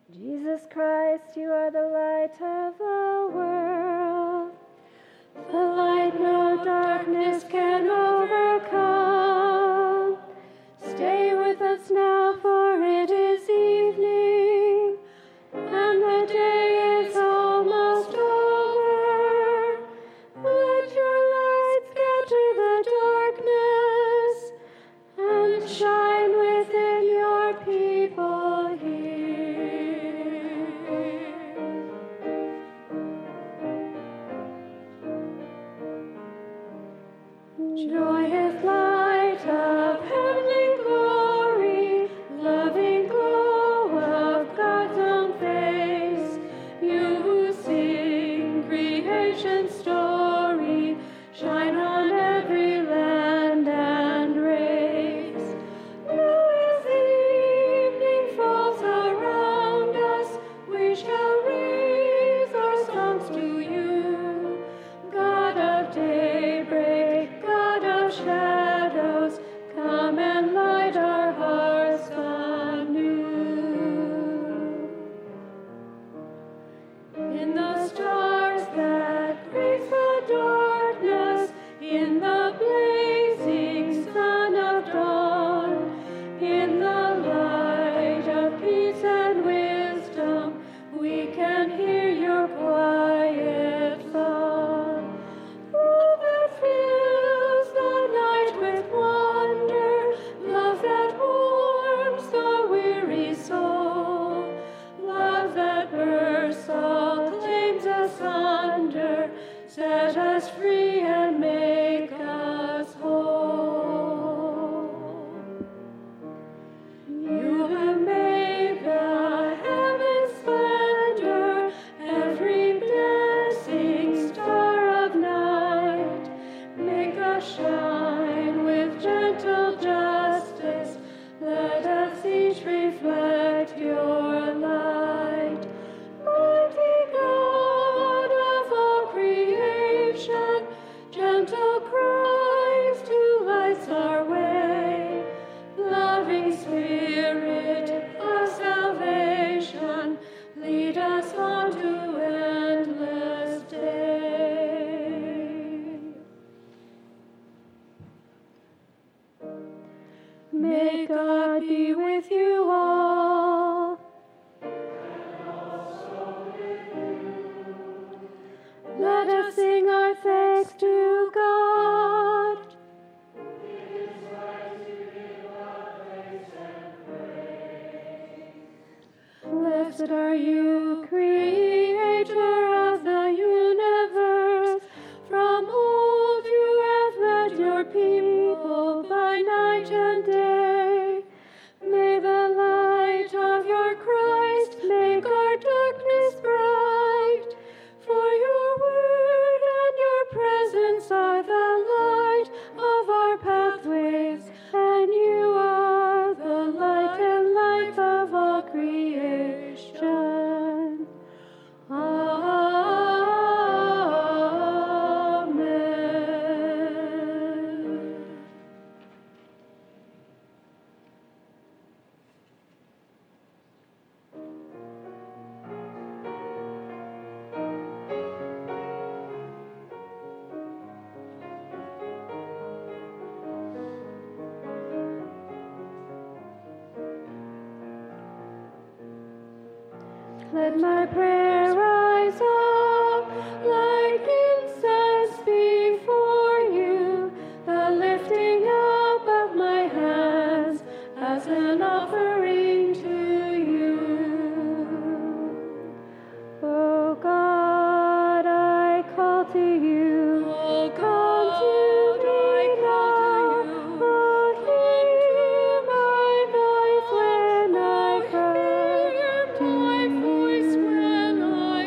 Jesus Christ, you are the light of the world, the light no darkness can overcome. Stay with us now, for it is evening, and the day is almost over. Let your light scatter the darkness and shine within your people here. Joyous light of heavenly glory, loving glow of God's own face, you who sing creation's story, shine on every land and race. Now as evening falls around us, we shall raise our songs to you, God of daybreak, God of shadows, come and light our hearts anew. In the stars that grace the darkness, in the blazing sun of dawn, in the light of peace and wisdom, we can hear your quiet song. Love that fills the night with wonder, love that warms the weary soul, love that bursts all claims asunder, set us free and make us whole. You have made the heavens splendor, every dancing star of night. Make us shine with gentle justice, let us each reflect your light. Mighty God of all creation, gentle Christ who lights our way, loving Spirit of salvation, lead us on to endless day. May God be with you all. Let us sing our thanks to God. Blessed are you, Creator of the universe. From old you have led your people by night and day. May the light of your Christ make our darkness bright. For your word and your presence are the light of our pathways, and you are the light and life of all creation. Amen. Let my prayer rise up like incense before you, the lifting up of my hands as an offering to you. O God, I call to you. O God, to me now. Oh, hear my voice when I cry to you.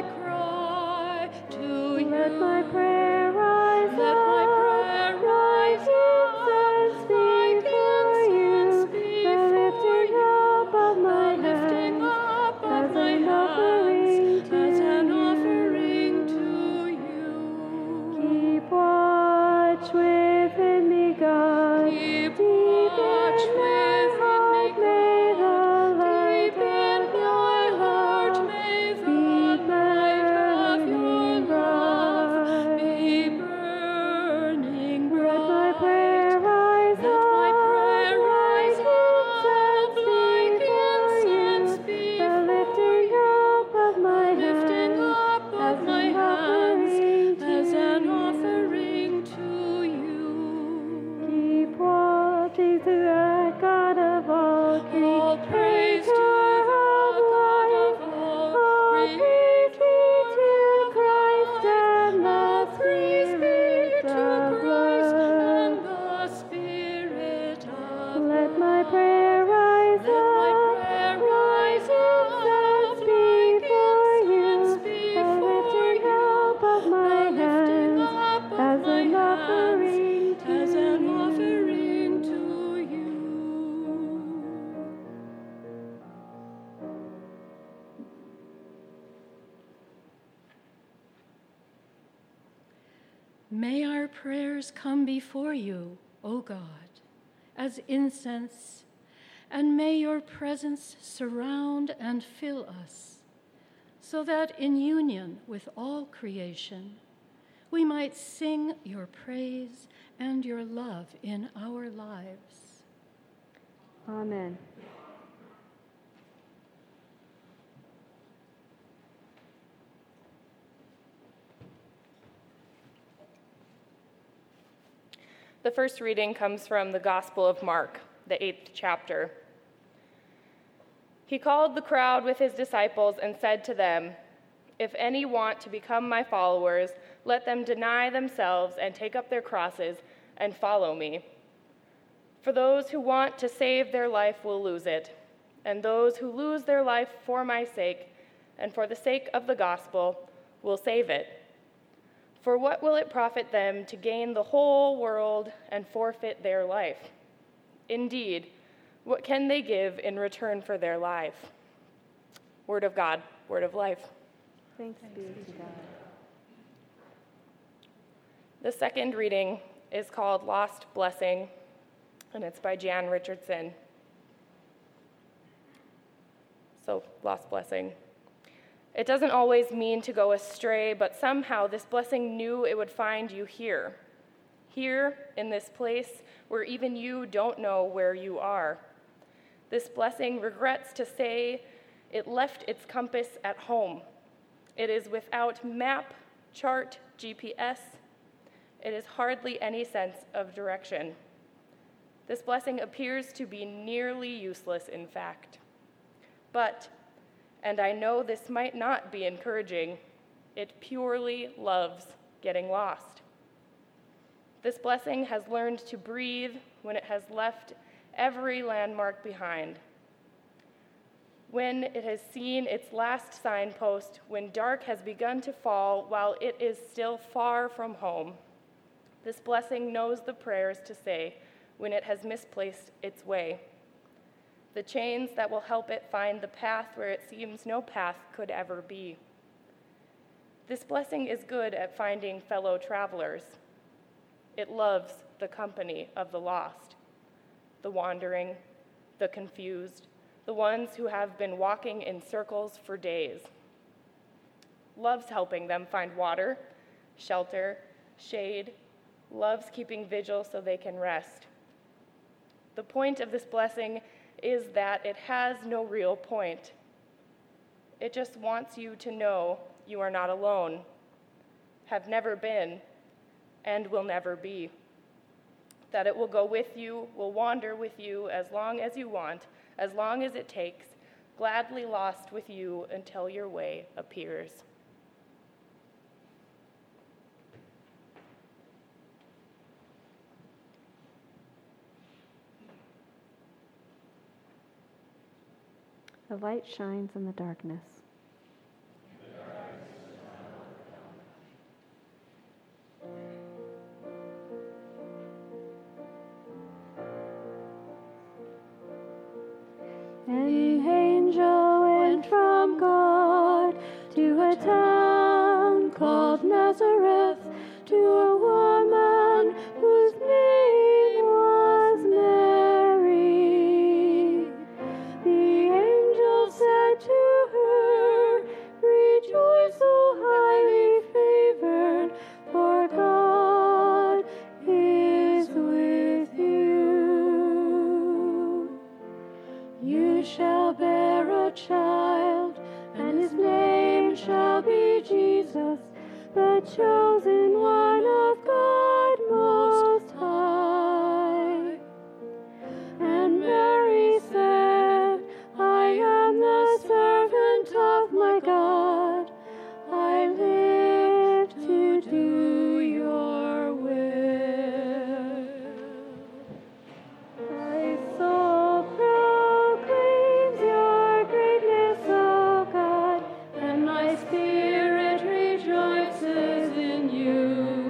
May our prayers come before you, O God, as incense, and may your presence surround and fill us, so that in union with all creation, we might sing your praise and your love in our lives. Amen. The first reading comes from the Gospel of Mark, the 8th chapter. He called the crowd with his disciples and said to them, "If any want to become my followers, let them deny themselves and take up their crosses and follow me. For those who want to save their life will lose it, and those who lose their life for my sake and for the sake of the gospel will save it. For what will it profit them to gain the whole world and forfeit their life? Indeed, what can they give in return for their life?" Word of God, word of life. Thanks be to God. The second reading is called Lost Blessing, and it's by Jan Richardson. So, Lost Blessing. It doesn't always mean to go astray, but somehow this blessing knew it would find you here in this place where even you don't know where you are. This blessing regrets to say it left its compass at home. It is without map, chart, GPS. It is hardly any sense of direction. This blessing appears to be nearly useless, in fact. But, and I know this might not be encouraging, it purely loves getting lost. This blessing has learned to breathe when it has left every landmark behind. When it has seen its last signpost, when dark has begun to fall while it is still far from home. This blessing knows the prayers to say when it has misplaced its way, the chains that will help it find the path where it seems no path could ever be. This blessing is good at finding fellow travelers. It loves the company of the lost, the wandering, the confused, the ones who have been walking in circles for days. Loves helping them find water, shelter, shade, loves keeping vigil so they can rest. The point of this blessing is that it has no real point. It just wants you to know you are not alone, have never been, and will never be. That it will go with you, will wander with you as long as you want, as long as it takes, gladly lost with you until your way appears. The light shines in the darkness. An angel went from God to a town called Nazareth, to a woman whose name was Mary. The angel said to her, "Rejoice, O highly favored, for God is with you. You shall bear a child, and his name shall be Jesus, the chosen one of God Most High." And Mary said, "I am the servant of my God. I live to do your will." My soul proclaims your greatness, O God, and my spirit rejoices in you.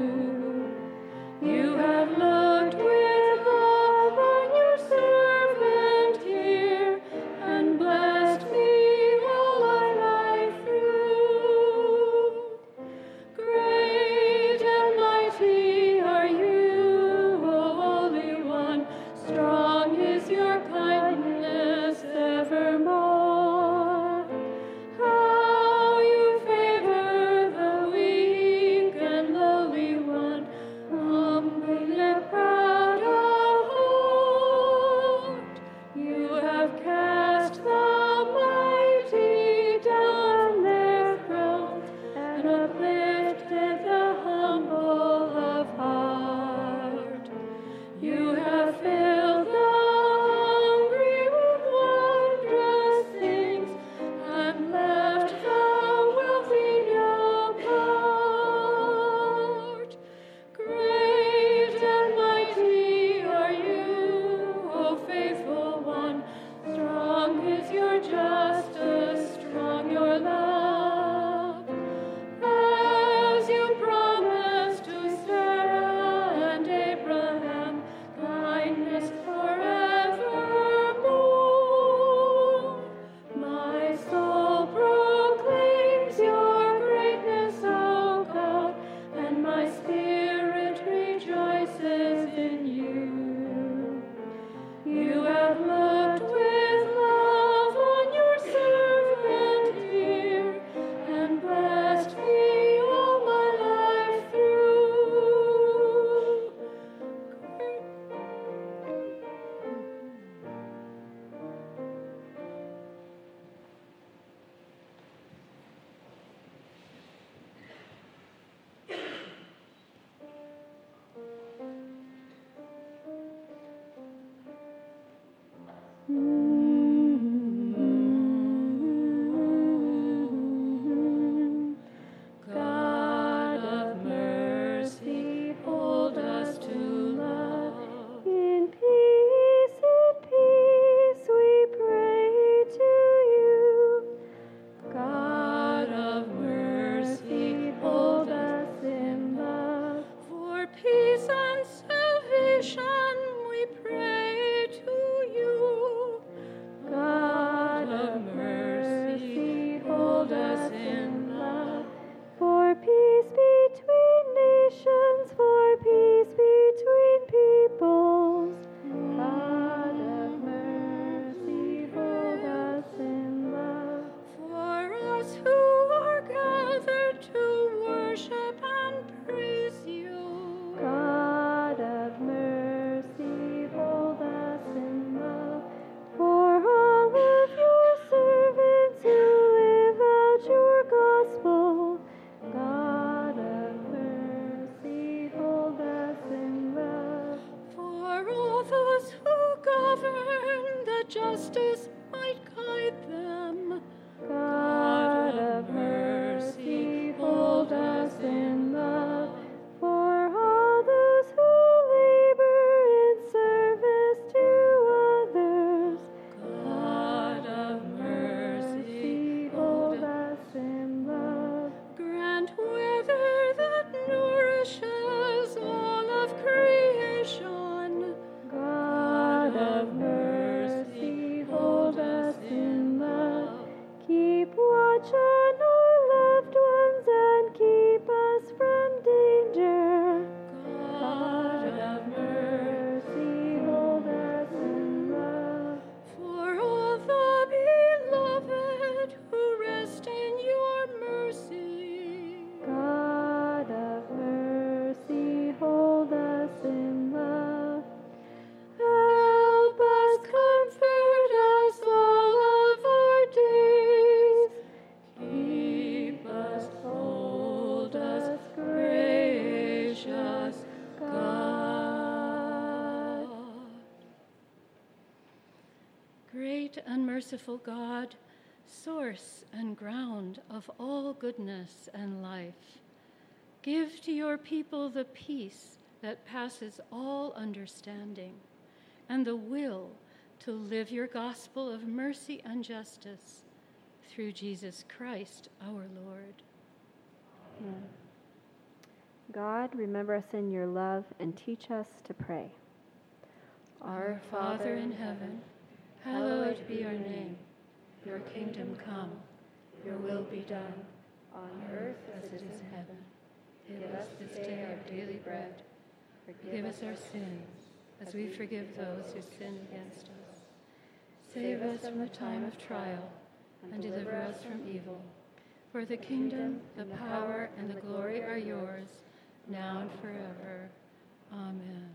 merciful God, source and ground of all goodness and life, give to your people the peace that passes all understanding and the will to live your gospel of mercy and justice through Jesus Christ our Lord. Amen. God, remember us in your love and teach us to pray. Our Father in heaven, hallowed be your name. Your kingdom come, your will be done, on earth as it is in heaven. Give us this day our daily bread. Forgive us our sins, as we forgive those who sin against us. Save us from the time of trial, and deliver us from evil. For the kingdom, the power, and the glory are yours, now and forever. Amen.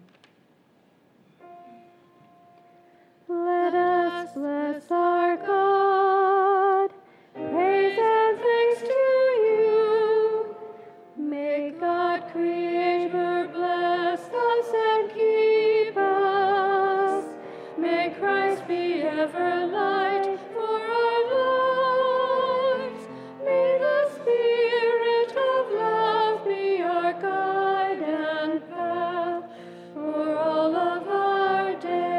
Let us bless our God. Praise and thanks to you. May God Creator bless us and keep us. May Christ be ever light for our lives. May the Spirit of love be our guide and path for all of our days.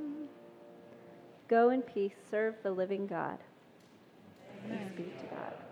Go in peace, serve the living God. Thanks be to God.